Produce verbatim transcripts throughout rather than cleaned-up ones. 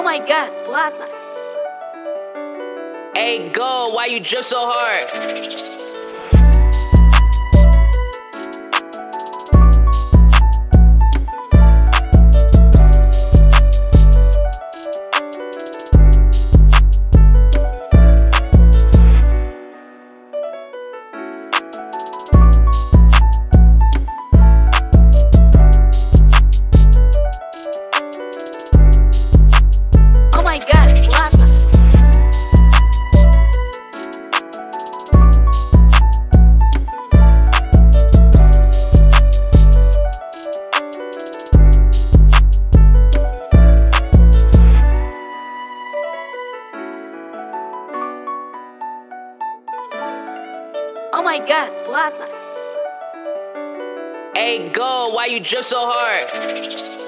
Oh my god, платно. Hey, go, why you drip so hard? Oh my god, платно. Oh my god, платно. Hey, go, why you drip so hard?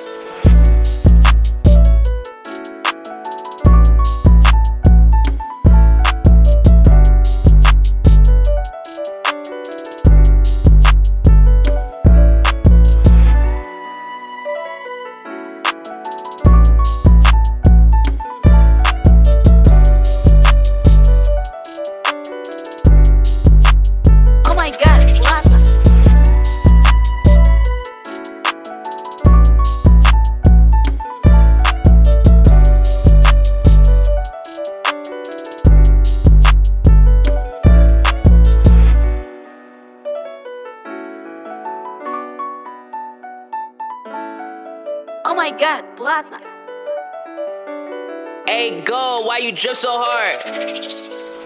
Oh my god, платно. Oh my god, платно. Hey, go, why you drip so hard?